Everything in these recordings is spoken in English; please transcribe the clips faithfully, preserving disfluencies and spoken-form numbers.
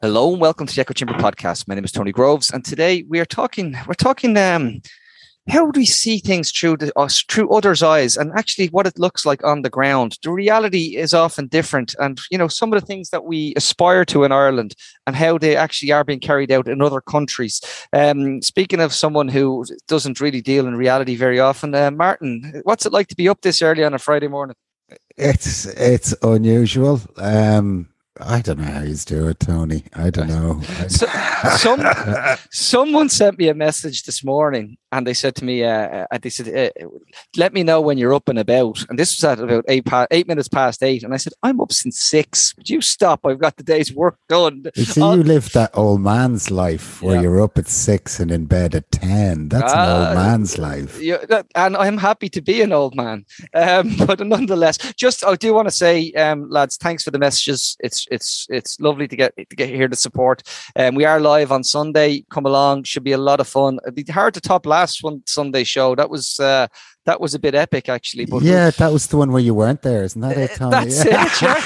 Hello and welcome to the Echo Chamber podcast. My name is Tony Groves, and today we are talking. We're talking. Um, how do we see things through the, us through others' eyes, and actually what it looks like on the ground? The reality is often different, and you know some of the things that we aspire to in Ireland and how they actually are being carried out in other countries. Um, speaking of someone who doesn't really deal in reality very often, uh, Martin, what's it like to be up this early on a Friday morning? It's it's unusual. Um, I don't know how you do it, Tony. I don't know. So, some someone sent me a message this morning, and they said to me, uh, uh, "They said, uh, let me know when you're up and about." And this was at about eight pa- eight minutes past eight, and I said, "I'm up since six. Would you stop? I've got the day's work done." You see, I'll- you live that old man's life where Yeah. you're up at six and in bed at ten. That's Uh, an old man's life. Yeah, that, and I'm happy to be an old man. Um, but nonetheless, just I do want to say, um, lads, thanks for the messages. It's it's it's lovely to get to get here to support. Um, we are live on Sunday. Come along, should be a lot of fun. It'd be hard to top last one Sunday show. That was uh, that was a bit epic, actually. But Yeah, that was the one where you weren't there, isn't that it, Tony? That's it.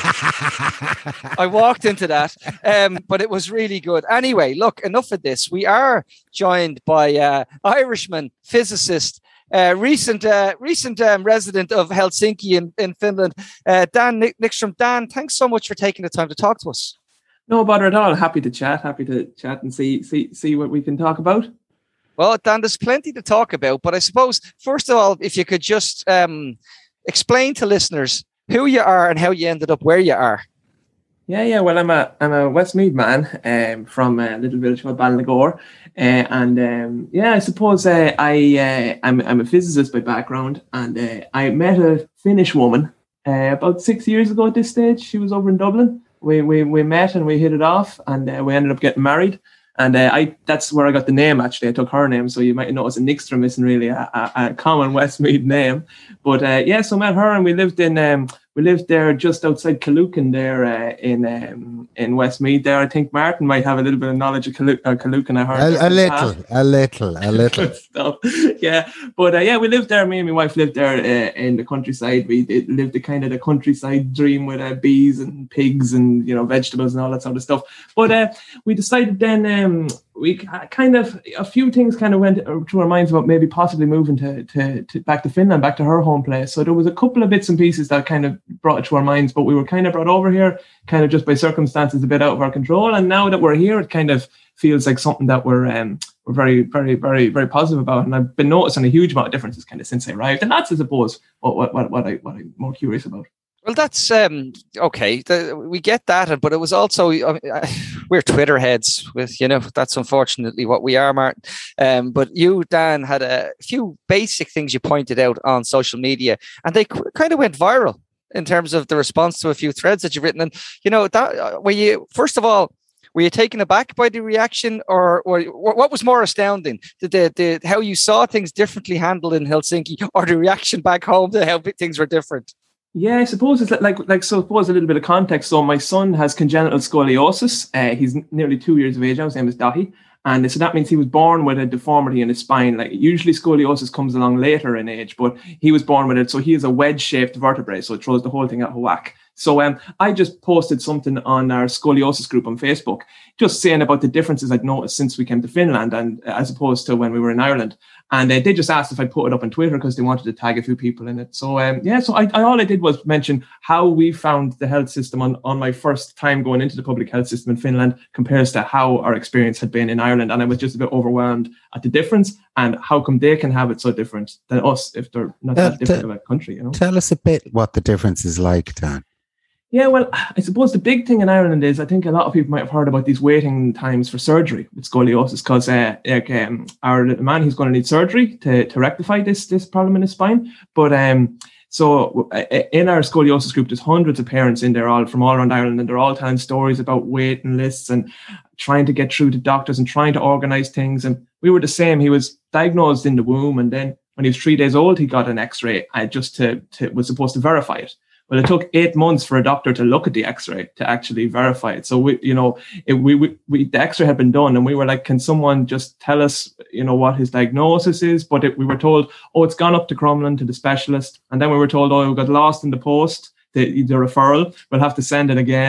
Yeah. I walked into that, um, but it was really good. Anyway, look, enough of this. We are joined by uh, Irishman, physicist, uh, recent uh, recent um, resident of Helsinki in, in Finland, uh, Dan Nyckstrom. Dan, thanks so much for taking the time to talk to us. No bother at all. Happy to chat. Happy to chat and see see see what we can talk about. Well, Dan, there's plenty to talk about, but I suppose, first of all, if you could just um, explain to listeners who you are and how you ended up where you are. Yeah, yeah. Well, I'm a I'm a Westmeath man um, from a little village called Ballynagore, uh, and um, yeah, I suppose uh, I uh, I'm I'm a physicist by background, and uh, I met a Finnish woman uh, about six years ago. At this stage, she was over in Dublin. We we we met and we hit it off, and uh, we ended up getting married. And uh, I that's where I got the name, actually. I took her name, so you might notice a Nyckstrom isn't really a, a, a common Westmeath name. But uh, yeah, so I met her, and we lived in um, we lived there just outside Kaloocan there uh, in um, in Westmeath there. I think Martin might have a little bit of knowledge of Kaloo- uh, Kaloocan, I heard. A, a little, a little, a little. Stuff. Yeah, but uh, yeah, we lived there. Me and my wife lived there uh, in the countryside. We did, lived the kind of the countryside dream with uh, bees and pigs and, you know, vegetables and all that sort of stuff. But uh, we decided then um, we kind of a few things kind of went through our minds about maybe possibly moving to, to to back to Finland, back to her home place. So there was a couple of bits and pieces that kind of brought it to our minds, but we were kind of brought over here kind of just by circumstances a bit out of our control. And now that we're here, it kind of feels like something that we're um, we're very, very, very, very positive about. And I've been noticing a huge amount of differences kind of since I arrived. And that's, I suppose, what what what, what I what I'm more curious about. Well, that's um, okay. The, we get that, but it was also uh, we're Twitter heads. With you know, that's unfortunately what we are, Martin. Um, but you, Dan, had a few basic things you pointed out on social media, and they qu- kind of went viral in terms of the response to a few threads that you've written. And you know, that uh, were you first of all, were you taken aback by the reaction, or, or what was more astounding? The, the, the how you saw things differently handled in Helsinki, or the reaction back home to how things were different? Yeah, I suppose it's like, like, so suppose a little bit of context. So my son has congenital scoliosis. Uh, he's nearly two years of age now. His name is Dahi. And so that means he was born with a deformity in his spine. Like usually scoliosis comes along later in age, but he was born with it. So he has a wedge-shaped vertebrae. So it throws the whole thing out of whack. So um, I just posted something on our scoliosis group on Facebook, just saying about the differences I'd noticed since we came to Finland and as opposed to when we were in Ireland. And uh, they just asked if I'd put it up on Twitter because they wanted to tag a few people in it. So um, yeah, so I, I all I did was mention how we found the health system on, on my first time going into the public health system in Finland compares to how our experience had been in Ireland. And I was just a bit overwhelmed at the difference and how come they can have it so different than us if they're not Uh, that different t- of a country, you know? Tell us a bit what the difference is like, Dan. Yeah, well, I suppose the big thing in Ireland is I think a lot of people might have heard about these waiting times for surgery with scoliosis because uh, like, um, our little man, he's going to need surgery to, to rectify this this problem in his spine. But um, so uh, in our scoliosis group, there's hundreds of parents in there all from all around Ireland, and they're all telling stories about waiting lists and trying to get through to doctors and trying to organize things. And we were the same. He was diagnosed in the womb, and then when he was three days old, he got an X-ray uh, just to, to was supposed to verify it. Well, it took eight months for a doctor to look at the X-ray to actually verify it. So we, you know, it, we, we, we, the X-ray had been done, and we were like, "Can someone just tell us, you know, what his diagnosis is?" But it, we were told, "Oh, it's gone up to Crumlin to the specialist," and then we were told, "Oh, we got lost in the post, the, the referral. We'll have to send it again."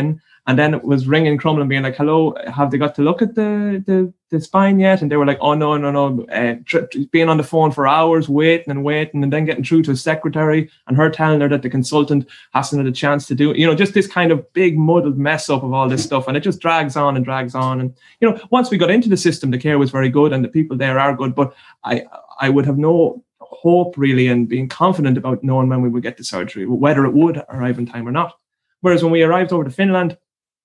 And then it was ringing Crumlin being like, hello, have they got to look at the the, the spine yet? And they were like, oh, no, no, no. Uh, tri- being on the phone for hours, waiting and waiting, and then getting through to a secretary and her telling her that the consultant hasn't had a chance to do it. You know, just this kind of big muddled mess up of all this stuff. And it just drags on and drags on. And, you know, once we got into the system, the care was very good and the people there are good. But I, I would have no hope really in being confident about knowing when we would get the surgery, whether it would arrive in time or not. Whereas when we arrived over to Finland,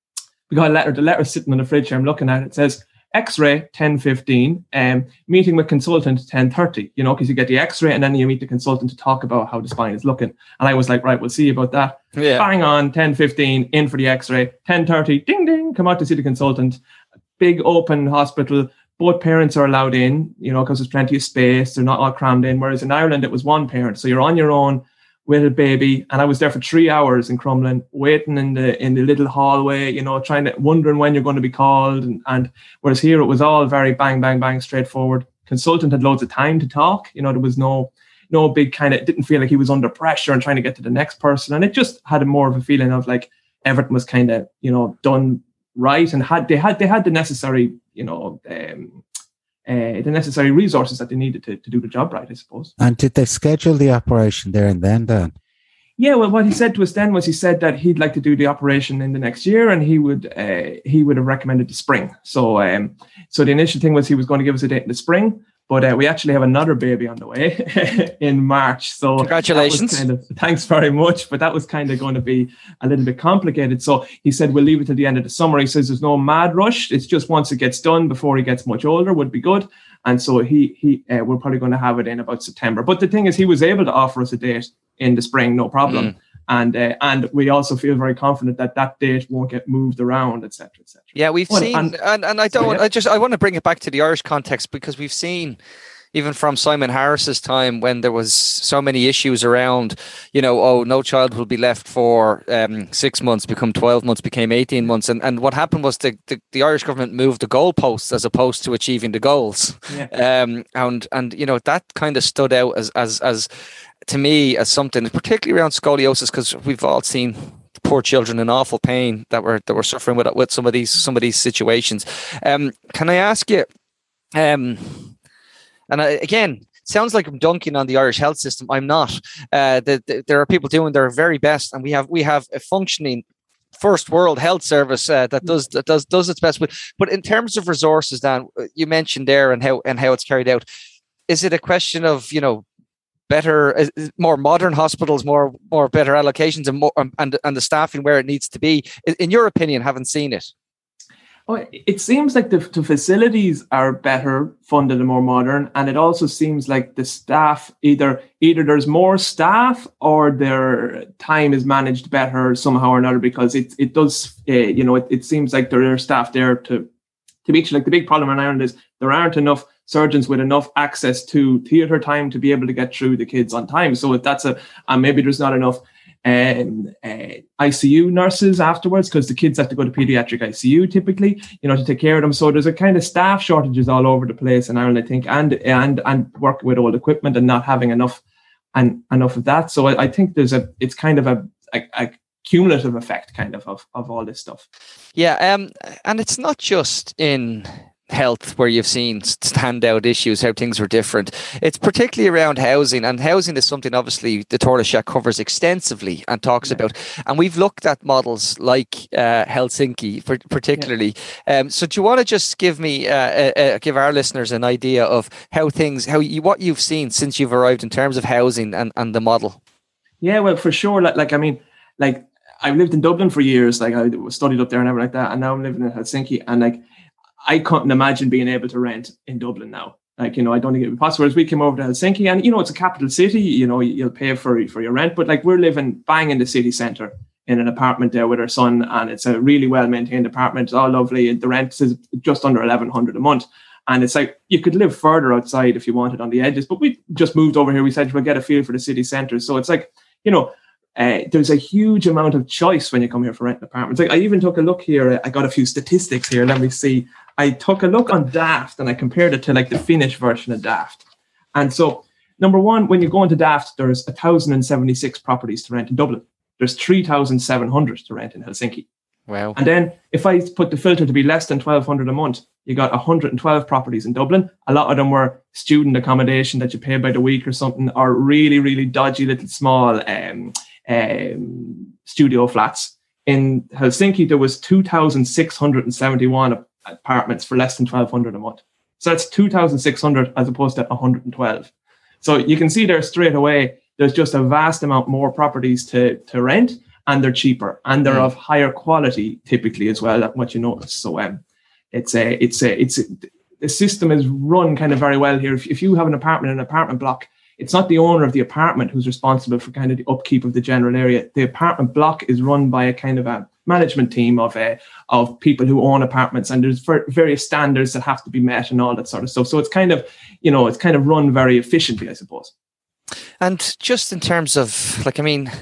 we got a letter. The letter's sitting on the fridge here. I'm looking at it. It says X-ray ten fifteen, um, meeting with consultant ten thirty. You know, because you get the X-ray and then you meet the consultant to talk about how the spine is looking. And I was like, right, we'll see about that. Yeah. Bang on, ten fifteen, in for the X-ray. ten thirty, ding ding, come out to see the consultant. Big open hospital. Both parents are allowed in. You know, because there's plenty of space. They're not all crammed in. Whereas in Ireland, it was one parent, so you're on your own with a baby. And I was there for three hours in Crumlin, waiting in the in the little hallway, you know, trying to wondering when you're going to be called. And, and whereas here it was all very bang, bang, bang, straightforward. Consultant had loads of time to talk. You know, there was no no big kind of, it didn't feel like he was under pressure and trying to get to the next person. And it just had a more of a feeling of like everything was kind of, you know, done right and had they had they had the necessary, you know, um, Uh, the necessary resources that they needed to, to do the job right, I suppose. And did they schedule the operation there and then, Dan? Yeah, well, what he said to us then was he said that he'd like to do the operation in the next year, and he would uh, he would have recommended the spring. So, um, so the initial thing was he was going to give us a date in the spring, but uh, we actually have another baby on the way in March. So congratulations! Kind of, thanks very much. But that was kind of going to be a little bit complicated. So he said we'll leave it till the end of the summer. He says there's no mad rush. It's just once it gets done before he gets much older would be good. And so he he uh, we're probably going to have it in about September. But the thing is, he was able to offer us a date in the spring, no problem. Mm. And uh, and we also feel very confident that that date won't get moved around, et cetera, et cetera. Yeah, we've well, seen, and, and and I don't, so, yeah. I just I want to bring it back to the Irish context because we've seen, even from Simon Harris's time when there was so many issues around, you know, oh, no child will be left for um, six months, become twelve months, became eighteen months. And, and what happened was the, the, the Irish government moved the goalposts as opposed to achieving the goals. Yeah. Um, and, and, you know, that kind of stood out as, as, as to me, as something, particularly around scoliosis, because we've all seen poor children in awful pain that were, that were suffering with, with some of these, some of these situations. Um, can I ask you, um, and I, again, sounds like I'm dunking on the Irish health system. I'm not. Uh, the, the, there are people doing their very best, and we have we have a functioning first world health service uh, that does that does does its best. But but in terms of resources, Dan, you mentioned there and how and how it's carried out. Is it a question of, you know, better, uh, more modern hospitals, more more better allocations, and more um, and and the staffing where it needs to be? In your opinion, having seen it. Oh, it seems like the, the facilities are better funded and more modern, and it also seems like the staff either either there's more staff or their time is managed better somehow or another, because it it does uh, you know it, it seems like there are staff there to to reach. Like the big problem in Ireland is there aren't enough surgeons with enough access to theatre time to be able to get through the kids on time. So if that's a and maybe there's not enough Um, uh, I C U nurses afterwards, because the kids have to go to pediatric I C U typically, you know, to take care of them. So there's a kind of staff shortages all over the place in Ireland, I think, and and and working with old equipment and not having enough and enough of that. So I, I think there's a it's kind of a, a, a cumulative effect kind of, of of all this stuff. Yeah, um, and it's not just in health where you've seen standout issues, how things were different. It's particularly around housing, and housing is something obviously the Taoiseach Shack covers extensively and talks yeah. about. And we've looked at models like uh, Helsinki, for, particularly. Yeah. Um, so do you want to just give me, uh, uh, uh, give our listeners an idea of how things, how you, what you've seen since you've arrived in terms of housing and, and the model? Yeah, well, for sure. Like, like I mean, like I've lived in Dublin for years. Like I studied up there and everything like that, and now I'm living in Helsinki, and like I couldn't imagine being able to rent in Dublin now. Like, you know, I don't think it would be possible. Whereas we came over to Helsinki, and, you know, it's a capital city, you know, you'll pay for, for your rent, but like we're living bang in the city centre in an apartment there with our son, and it's a really well-maintained apartment. It's all lovely. The rent is just under eleven hundred a month. And it's like, you could live further outside if you wanted on the edges, but we just moved over here. We said we'll get a feel for the city centre. So it's like, you know, Uh, there's a huge amount of choice when you come here for renting apartments. Like I even took a look here. I got a few statistics here. Let me see. I took a look on Daft and I compared it to like the Finnish version of Daft. And so, number one, when you go into Daft, there's one thousand seventy-six properties to rent in Dublin. There's three thousand seven hundred to rent in Helsinki. Wow. And then if I put the filter to be less than twelve hundred a month, you got one hundred twelve properties in Dublin. A lot of them were student accommodation that you pay by the week or something, or really, really dodgy little small um, um, studio flats. In Helsinki, there was two thousand six hundred seventy-one apartments for less than twelve hundred a month. So that's two thousand six hundred as opposed to one hundred twelve. So you can see there straight away, there's just a vast amount more properties to, to rent, and they're cheaper, and they're mm. of higher quality typically as well, that's what you notice. So um, it's a, it's a, it's a, the system is run kind of very well here. If, if you have an apartment in an apartment block, it's not the owner of the apartment who's responsible for kind of the upkeep of the general area. The apartment block is run by a kind of a management team of uh, of people who own apartments, and there's various standards that have to be met and all that sort of stuff. So it's kind of, you know, it's kind of run very efficiently, I suppose. And just in terms of, like, I mean,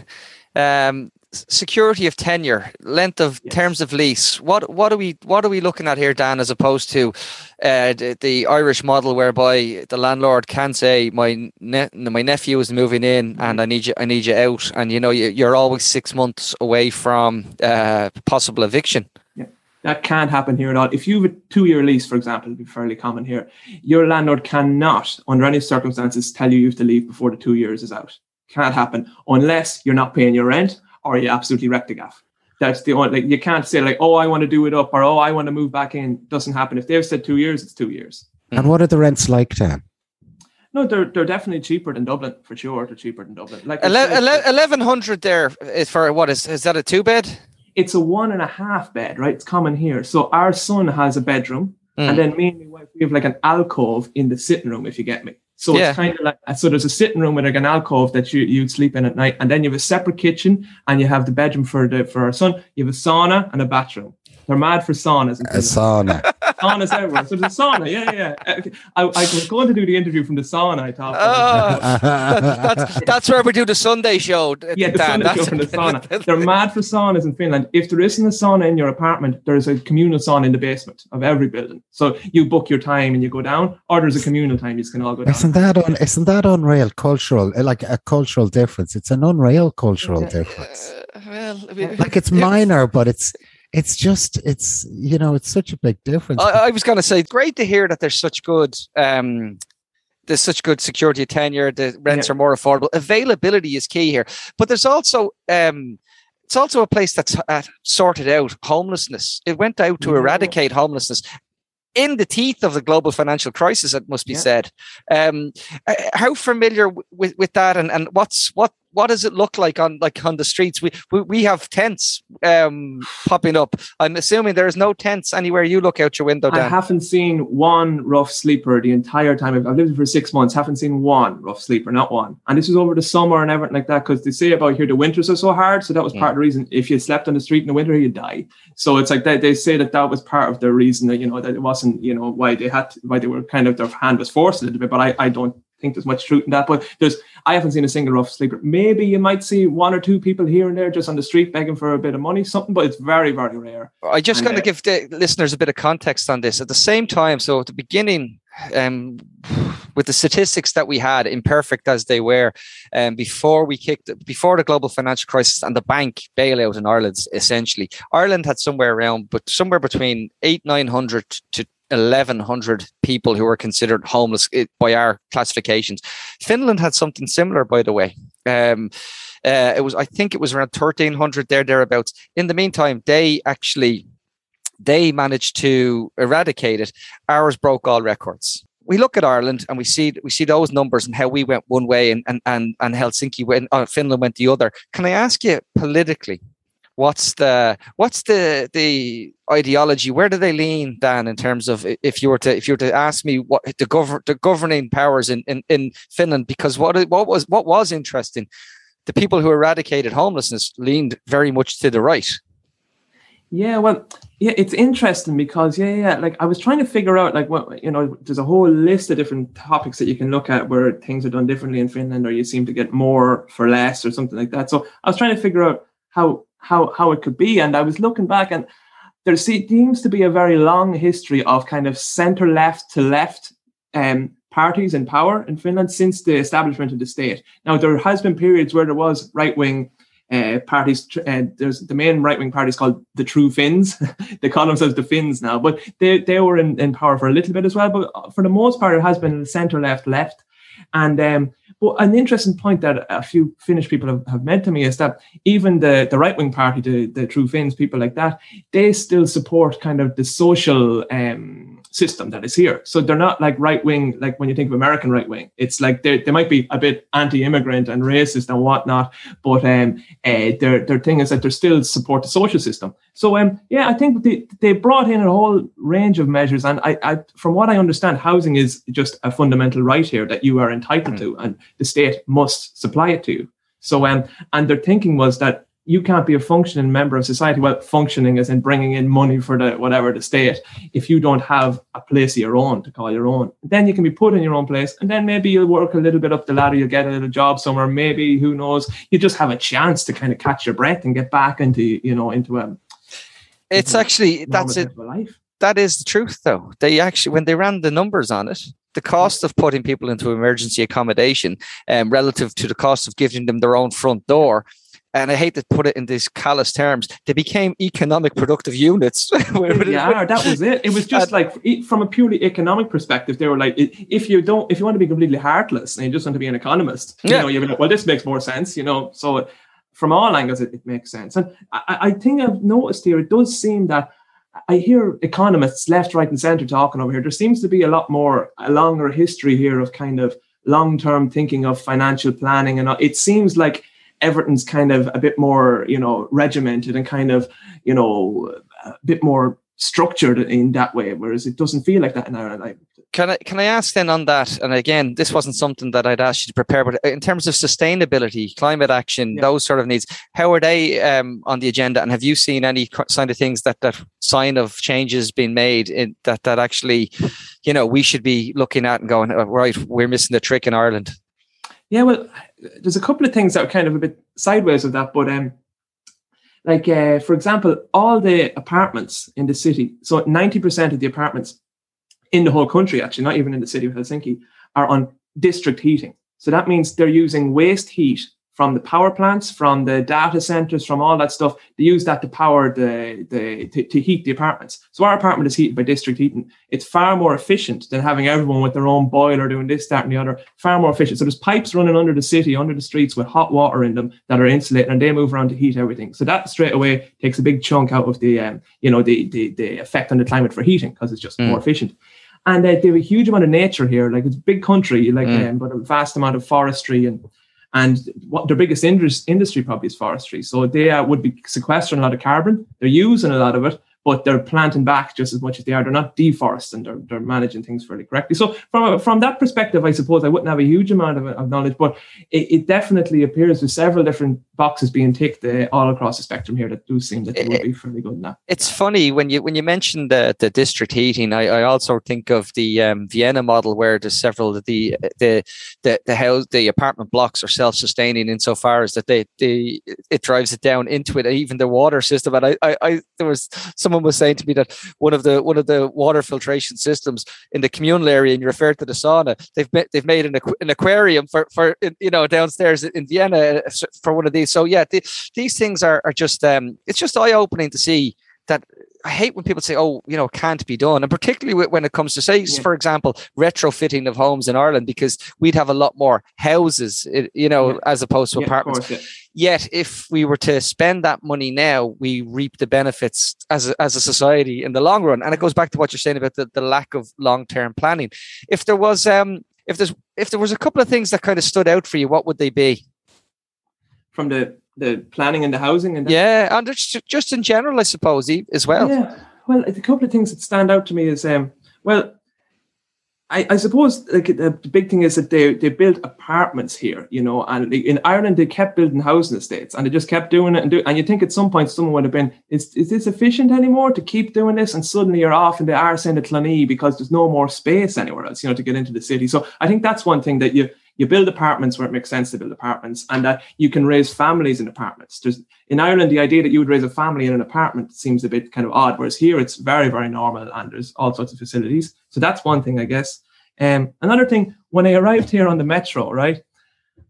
um, security of tenure, length of yes. terms of lease. What what are we what are we looking at here, Dan? As opposed to uh, the, the Irish model, whereby the landlord can say, "My ne- my nephew is moving in, mm-hmm. and I need you I need you out," and you know you, you're always six months away from uh, possible eviction. Yeah, that can't happen here at all. If you have a two-year lease, for example, it'd be fairly common here. Your landlord cannot, under any circumstances, tell you you have to leave before the two years is out. Can't happen unless you're not paying your rent, or you absolutely wreck the gaff. That's the only, like, you can't say like, oh, I want to do it up, or oh, I want to move back in. Doesn't happen. If they've said two years, it's two years. And what are the rents like, Dan? No, they're they're definitely cheaper than Dublin, for sure. They're cheaper than Dublin. Like eleven hundred there is for what is is that a two bed? It's a one and a half bed, right? It's common here. So our son has a bedroom, mm. and then me and my wife, we have like an alcove in the sitting room, if you get me. So yeah. It's kind of like, so there's a sitting room with like an alcove that you, you'd sleep in at night. And then you have a separate kitchen, and you have the bedroom for the for our son. You have a sauna and a bathroom. They're mad for saunas. A sauna. Saunas everywhere. So there's a sauna, yeah, yeah. I, I was going to do the interview from the sauna, I thought. Oh, that, that's, that's where we do the Sunday show. Yeah, the Dan, Sunday show from the sauna. They're mad for saunas in Finland. If there isn't a sauna in your apartment, there's a communal sauna in the basement of every building. So you book your time and you go down, or there's a communal time, you can all go down. Isn't that, un, isn't that unreal cultural, like a cultural difference? It's an unreal cultural yeah. difference. Uh, well, I mean, like it's minor, but it's... It's just, it's, you know, it's such a big difference. I, I was going to say, great to hear that there's such good, um, there's such good security of tenure. The rents yeah. are more affordable. Availability is key here. But there's also, um, it's also a place that's uh, sorted out homelessness. It went out to yeah. eradicate homelessness in the teeth of the global financial crisis, it must be yeah. said. Um, how familiar w- with, with that, and, and what's what what does it look like on like on the streets? We we, we have tents um, popping up. I'm assuming there is no tents anywhere you look out your window, Dan. I haven't seen one rough sleeper the entire time. I've, I've lived here for six months. Haven't seen one rough sleeper, not one. And this was over the summer and everything like that, because they say about here the winters are so hard. So that was yeah. part of the reason. If you slept on the street in the winter, you die. So it's like they, they say that that was part of the reason that, you know, that it wasn't, you know, why they had to, why they were kind of, their hand was forced a little bit. But I, I don't think there's much truth in that. But there's, I haven't seen a single rough sleeper. Maybe you might see one or two people here and there just on the street begging for a bit of money, something, but it's very, very rare. I just got to uh, give the listeners a bit of context on this. At the same time, so at the beginning, um, with the statistics that we had, imperfect as they were, um, before we kicked, before the global financial crisis and the bank bailout in Ireland, essentially, Ireland had somewhere around, but somewhere between eight, nine hundred to eleven hundred people who were considered homeless by our classifications. Finland had something similar, by the way. Um, uh, it was, I think it was around thirteen hundred there, thereabouts. In the meantime, they actually, they managed to eradicate it. Ours broke all records. We look at Ireland and we see we see those numbers and how we went one way and and and, and Helsinki went, uh, Finland went the other. Can I ask you politically, what's the what's the the ideology? Where do they lean, Dan, in terms of if you were to if you were to ask me what the govern the governing powers in, in, in Finland? Because what what was what was interesting, the people who eradicated homelessness leaned very much to the right. Yeah, well, yeah, it's interesting because, yeah, yeah, like I was trying to figure out, like, what, you know, there's a whole list of different topics that you can look at where things are done differently in Finland, or you seem to get more for less or something like that. So I was trying to figure out how how how it could be. And I was looking back, and there seems to be a very long history of kind of center left to left um, parties in power in Finland since the establishment of the state. Now, there has been periods where there was right wing uh, parties. Uh, there's the main right wing party is called the True Finns. They call themselves the Finns now, but they they were in, in power for a little bit as well. But for the most part, it has been centre left left. And um, but an interesting point that a few Finnish people have, have made to me is that even the, the right-wing party, the, the True Finns, people like that, they still support kind of the social um, system that is here. So they're not like right-wing, like when you think of American right-wing. It's like they they might be a bit anti-immigrant and racist and whatnot, but um, uh, their their thing is that they still support the social system. So um, yeah, I think they, they brought in a whole range of measures. And I, I, from what I understand, housing is just a fundamental right here that you are entitled mm. to, and the state must supply it to you. So um, and their thinking was that you can't be a functioning member of society. Well, functioning as in bringing in money for the whatever the state, if you don't have a place of your own to call your own. Then you can be put in your own place, and then maybe you'll work a little bit up the ladder, you'll get a little job somewhere, maybe, who knows, you just have a chance to kind of catch your breath and get back into, you know, into a it's into actually a that's it life. That is the truth, though. They actually, when they ran the numbers on it, the cost of putting people into emergency accommodation um, relative to the cost of giving them their own front door, and I hate to put it in these callous terms, they became economic productive units. Yeah, that was it. It was just like, from a purely economic perspective, they were like, if you don't, if you want to be completely heartless and you just want to be an economist, you yeah. know, you're like, well, this makes more sense, you know. So from all angles, it, it makes sense. And I, I think I've noticed here, it does seem that I hear economists left, right, and centre talking over here. There seems to be a lot more, a longer history here of kind of long-term thinking of financial planning, and it seems like everything's kind of a bit more, you know, regimented and kind of, you know, a bit more structured in that way, whereas it doesn't feel like that in Ireland. I, Can I can I ask then on that? And again, this wasn't something that I'd asked you to prepare, but in terms of sustainability, climate action, yeah. those sort of needs, how are they um, on the agenda? And have you seen any sign of things that that sign of changes being made in that that actually, you know, we should be looking at and going, oh, right, we're missing the trick in Ireland? Yeah, well, there's a couple of things that are kind of a bit sideways of that, but um, like uh, for example, all the apartments in the city, so ninety percent of the apartments in the whole country, actually, not even in the city of Helsinki, are on district heating. So that means they're using waste heat from the power plants, from the data centers, from all that stuff. They use that to power the, the to, to heat the apartments. So our apartment is heated by district heating. It's far more efficient than having everyone with their own boiler doing this, that, and the other. Far more efficient. So there's pipes running under the city, under the streets with hot water in them that are insulated, and they move around to heat everything. So that straight away takes a big chunk out of the um, you know the, the the effect on the climate for heating, because it's just mm. more efficient. And uh, they have a huge amount of nature here. Like, it's a big country, like mm. um, but a vast amount of forestry, and and what their biggest indus- industry probably is forestry. So they uh, would be sequestering a lot of carbon. They're using a lot of it, but they're planting back just as much as they are. They're not deforesting. They're, they're managing things fairly correctly. So from from that perspective, I suppose I wouldn't have a huge amount of, of knowledge, but it, it definitely appears with several different boxes being ticked uh, all across the spectrum here that do seem that they would be fairly good in that. It's funny when you when you mention the the district heating. I, I also think of the um, Vienna model, where there's several of the the the the house the apartment blocks are self-sustaining insofar as that they they it drives it down into it, even the water system. And I I, I there was someone was saying to me that one of the one of the water filtration systems in the communal area, and you referred to the sauna, they've made, they've made an, an aquarium for for you know downstairs in Vienna for one of these. So yeah, the, these things are are just um, it's just eye-opening to see that. I hate when people say, oh, you know, it can't be done. And particularly when it comes to, say, yeah. for example, retrofitting of homes in Ireland, because we'd have a lot more houses, you know, yeah. as opposed to yeah, apartments. Course, yeah. Yet, if we were to spend that money now, we reap the benefits as a, as a society in the long run. And it goes back to what you're saying about the, the lack of long-term planning. If there was, um, if there's, if there was a couple of things that kind of stood out for you, what would they be? From the the planning and the housing and that. Yeah, and just, just in general, I suppose, as well. Yeah, well, a couple of things that stand out to me is, um, well, I, I suppose like the big thing is that they they built apartments here, you know, and in Ireland they kept building housing estates, and they just kept doing it and do. And you think at some point someone would have been, is is this efficient anymore to keep doing this? And suddenly you're off in the arse end of Clonee because there's no more space anywhere else, you know, to get into the city. So I think that's one thing, that you. You build apartments where it makes sense to build apartments, and that you can raise families in apartments. There's, in Ireland, the idea that you would raise a family in an apartment seems a bit kind of odd, whereas here it's very, very normal, and there's all sorts of facilities. So that's one thing, I guess. Um, another thing, when I arrived here on the metro, right,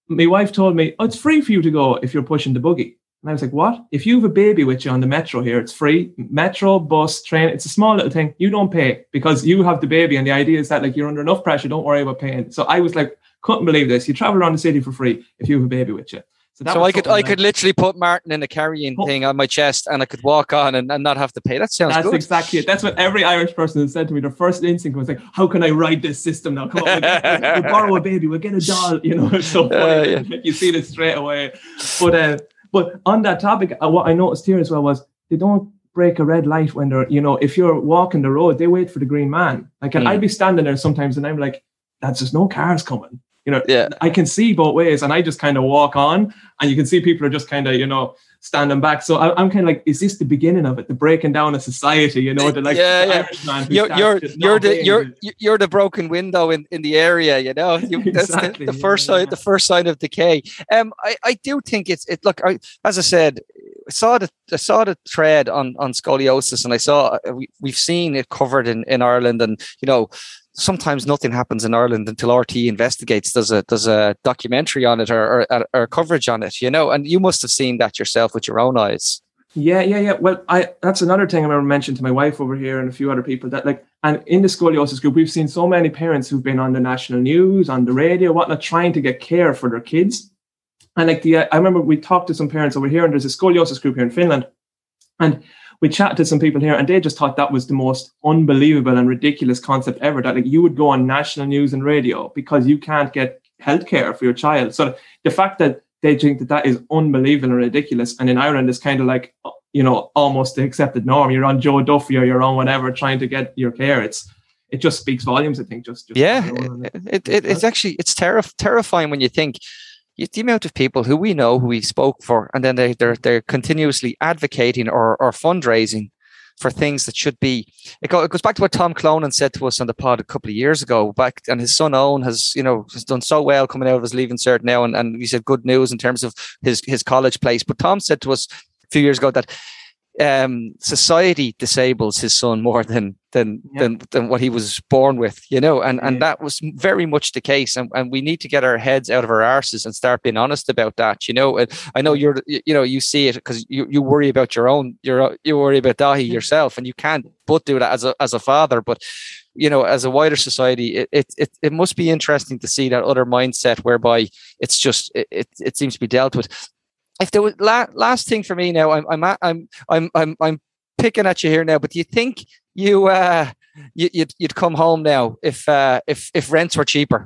my wife told me, oh, it's free for you to go if you're pushing the buggy. And I was like, what? If you have a baby with you on the metro here, it's free. Metro, bus, train, it's a small little thing. You don't pay because you have the baby. And the idea is that like you're under enough pressure, don't worry about paying. So I was like, couldn't believe this. You travel around the city for free if you have a baby with you. So, that so I could I like, could literally put Martin in a carrying oh. thing on my chest and I could walk on and, and not have to pay. That sounds That's good. That's exactly it. That's what every Irish person has said to me. Their first instinct was like, how can I ride this system now? Come on, we'll, we'll, we'll borrow a baby. We'll get a doll. You know, it's so funny. Uh, yeah. You see this straight away. But uh, but on that topic, uh, what I noticed here as well was they don't break a red light when they're, you know, if you're walking the road, they wait for the green man. Like, and mm. I'd be standing there sometimes and I'm like, that's just no cars coming. You know, yeah. I can see both ways and I just kind of walk on and you can see people are just kind of, you know, standing back. So I, I'm kind of like, is this the beginning of it? The breaking down of society, you know, the like yeah, the yeah. Irishman who you're you're you're the you're it. you're the broken window in, in the area, you know. You, that's exactly, the, the yeah, first yeah. sign the first sign of decay. Um I, I do think it's it look I, as I said, I saw the I saw the thread on on scoliosis and I saw we, we've seen it covered in, in Ireland, and you know sometimes nothing happens in Ireland until R T investigates, does a does a documentary on it or, or or coverage on it, you know, and you must have seen that yourself with your own eyes. Yeah, yeah, yeah. Well, I that's another thing I remember mentioning to my wife over here and a few other people that like, and in the scoliosis group, we've seen so many parents who've been on the national news, on the radio, whatnot, trying to get care for their kids. And like the, I remember we talked to some parents over here, and there's a scoliosis group here in Finland, and we chatted to some people here and they just thought that was the most unbelievable and ridiculous concept ever, that like you would go on national news and radio because you can't get healthcare for your child. So the fact that they think that that is unbelievable and ridiculous. And in Ireland, it's kind of like, you know, almost the accepted norm. You're on Joe Duffy or you're on whatever trying to get your care. It's, it just speaks volumes, I think. Just, just yeah, it, it, it, it's actually, it's terri- terrifying when you think, the amount of people who we know, who we spoke for, and then they, they're they're continuously advocating or or fundraising for things that should be. It, go, it goes back to what Tom Clonan said to us on the pod a couple of years ago. Back, and his son Owen has, you know, has done so well coming out of his leaving cert now, and and he said good news in terms of his his college place. But Tom said to us a few years ago that um, society disables his son more than than yeah. than than what he was born with, you know, and and yeah. that was very much the case, and, and we need to get our heads out of our arses and start being honest about that, you know. And I know you're, you know, you see it because you, you worry about your own, you're you worry about Dahi yourself, and you can't but do that as a as a father, but you know, as a wider society, it it it, it must be interesting to see that other mindset whereby it's just it it, it seems to be dealt with. If there was la- last thing for me now, I'm I'm I'm I'm I'm I'm picking at you here now, but do you think you uh you, you'd you'd come home now if uh if if rents were cheaper?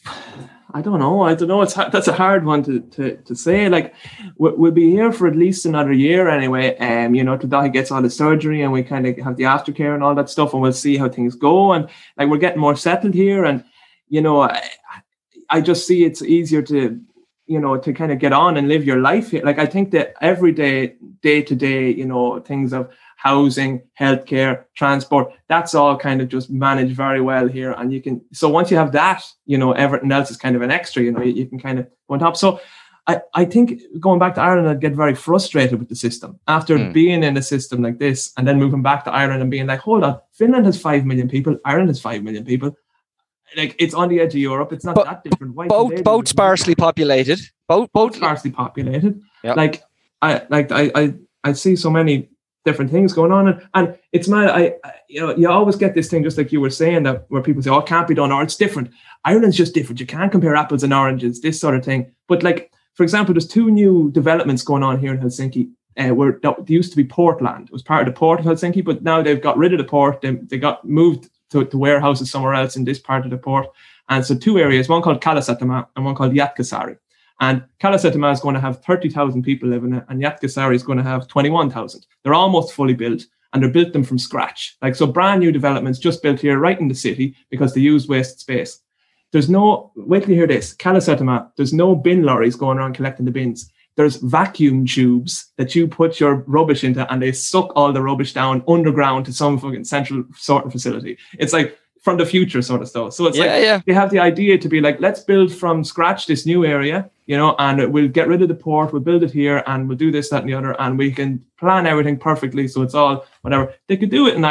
I don't know. I don't know. It's that's a hard one to to, to say. Like we'll, we'll be here for at least another year anyway. Um, you know, till Dahi gets all the surgery and we kind of have the aftercare and all that stuff, and we'll see how things go. And like we're getting more settled here, and you know, I, I just see it's easier to, you know, to kind of get on and live your life here. Like I think that every day, day to day, you know, things of housing, healthcare, transport, that's all kind of just managed very well here. And you can, so once you have that, you know, everything else is kind of an extra, you know, you, you can kind of go on top. So I, I think going back to Ireland, I'd get very frustrated with the system after mm. being in a system like this and then moving back to Ireland and being like, hold on, Finland has five million people, Ireland has five million people. Like it's on the edge of Europe. It's not but, that different. Why both both sparsely populated. Both both sparsely populated. Yep. Like I like I, I I see so many different things going on, and, and it's mad. I, I you know you always get this thing just like you were saying that where people say, oh, it can't be done or it's different. Ireland's just different. You can't compare apples and oranges. This sort of thing. But like for example, there's two new developments going on here in Helsinki. Uh, where that used to be Portland. It was part of the port of Helsinki, but now they've got rid of the port. They they got moved to, to warehouses somewhere else in this part of the port. And so two areas, one called Kalasatama and one called Jätkäsaari. And Kalasatama is going to have thirty thousand people living in it, and Jätkäsaari is going to have twenty-one thousand. They're almost fully built, and they're built them from scratch. Like, so brand new developments just built here right in the city because they use wasted space. There's no, wait till you hear this, Kalasatama, there's no bin lorries going around collecting the bins. There's vacuum tubes that you put your rubbish into and they suck all the rubbish down underground to some fucking central sorting facility. It's like from the future sort of stuff. So it's yeah, like yeah. they have the idea to be like, let's build from scratch this new area, you know, and we'll get rid of the port, we'll build it here and we'll do this, that and the other, and we can plan everything perfectly so it's all whatever. They could do it in Ireland.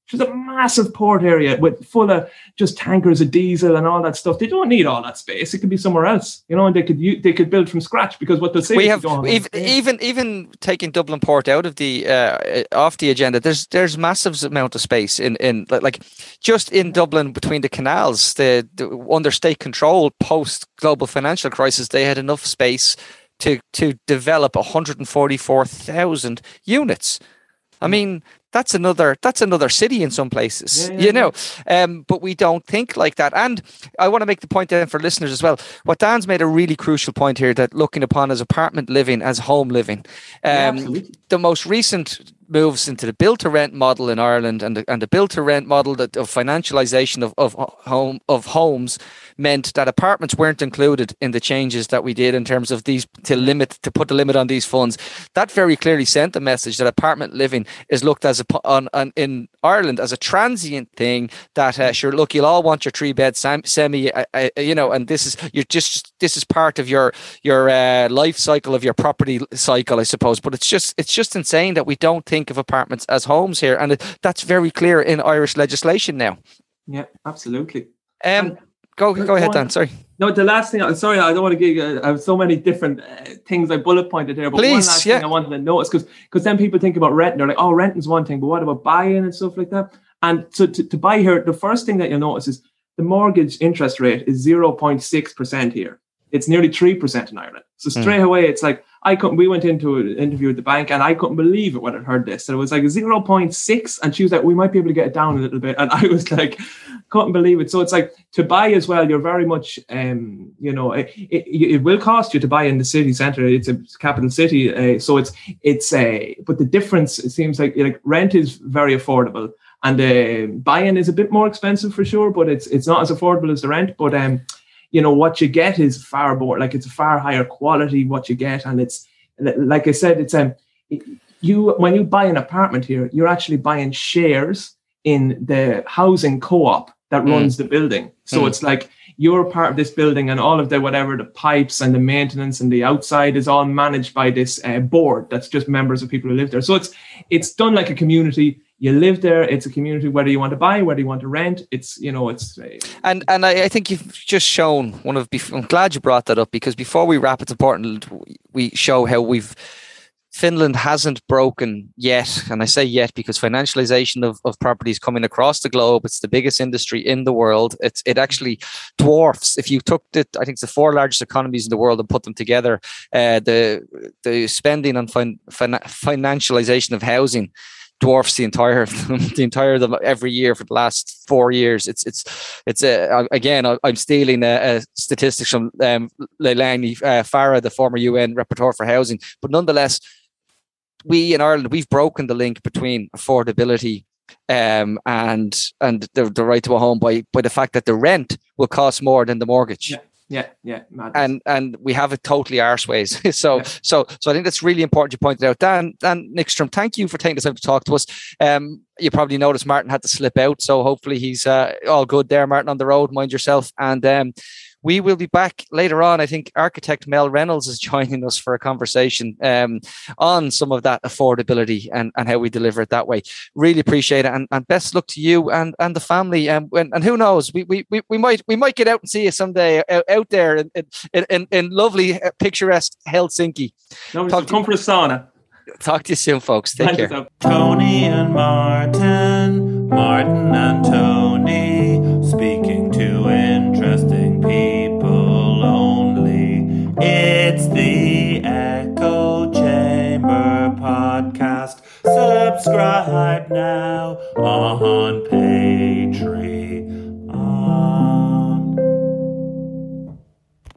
Which is a massive port area with full of just tankers of diesel and all that stuff. They don't need all that space. It could be somewhere else, you know, and they could they could build from scratch, because what they'll say we is have, have even, even even taking Dublin Port out of the uh, off the agenda. There's there's massive amount of space in in like just in Dublin between the canals. The, the under state control post global financial crisis, they had enough space to to develop one hundred forty-four thousand units. I mean, that's another that's another city in some places, yeah, yeah, you know, yeah. um, but we don't think like that. And I want to make the point then for listeners as well. What Dan's made a really crucial point here, that looking upon as apartment living as home living. Um, yeah, the most recent moves into the build-to-rent model in Ireland and the, and the build-to-rent model that, of financialization of, of home of homes meant that apartments weren't included in the changes that we did in terms of these to limit to put the limit on these funds. That very clearly sent the message that apartment living is looked as a on, on in Ireland as a transient thing. That uh, sure, look, you'll all want your three bed semi, uh, uh, you know, and this is you're just this is part of your your uh, life cycle of your property cycle, I suppose. But it's just it's just insane that we don't think of apartments as homes here, and it, that's very clear in Irish legislation now. Yeah, absolutely. Um, go go ahead, Dan. Sorry. No, the last thing. Sorry, I don't want to give. I have so many different uh, things I bullet pointed there, but Please, one last yeah. thing I wanted to notice, because because then people think about rent, and they're like, oh, renting's one thing, but what about buying and stuff like that? And so to, to buy here, the first thing that you'll notice is the mortgage interest rate is zero point six percent here. It's nearly three percent in Ireland. So straight mm. away, it's like, I couldn't, we went into an interview at the bank and I couldn't believe it when I heard this. And it was like zero point six. And she was like, we might be able to get it down a little bit. And I was like, couldn't believe it. So it's like, to buy as well, you're very much, um, you know, it, it, it will cost you to buy in the city centre. It's a capital city. Uh, so it's, it's a, uh, but the difference, it seems like, like rent is very affordable. And uh, buying is a bit more expensive for sure, but it's it's not as affordable as the rent. But um, you know, what you get is far more, like it's a far higher quality what you get, and it's like I said, it's um, you when you buy an apartment here, you're actually buying shares in the housing co-op that runs mm. the building. So mm. it's like you're part of this building, and all of the whatever the pipes and the maintenance and the outside is all managed by this uh, board that's just members of people who live there. So it's it's done like a community. You live there. It's a community, whether you want to buy, whether you want to rent. It's, you know, it's. Uh, and and I, I think you've just shown one of, I'm glad you brought that up, because before we wrap, it's important we show how we've, Finland hasn't broken yet. And I say yet because financialization of, of properties coming across the globe, it's the biggest industry in the world. It's, it actually dwarfs, if you took the, I think it's the four largest economies in the world and put them together, uh, the, the spending on fin, fin, financialization of housing dwarfs the entire the entire of them every year for the last four years. It's it's it's a again I'm stealing a, a statistics from um, Leilani uh, Farah, the former U N Rapporteur for Housing, but nonetheless, we in Ireland, we've broken the link between affordability um, and and the, the right to a home by by the fact that the rent will cost more than the mortgage. Yeah. Yeah, yeah, madness. and and we have it totally arseways. so yeah. so so I think that's really important. You pointed out, Dan Dan Nyckstrom. Thank you for taking the time to talk to us. Um, you probably noticed Martin had to slip out, so hopefully he's uh, all good there. Martin, on the road, mind yourself. And um, we will be back later on. I think architect Mel Reynolds is joining us for a conversation um, on some of that affordability and, and how we deliver it that way. Really appreciate it, and, and best luck to you and, and the family. Um, and, and who knows, we, we we we might we might get out and see you someday out, out there in in, in in lovely picturesque Helsinki. No, talk come for a sauna. Talk to you soon, folks. Take Thank care. Tony and Martin, Martin and Tony.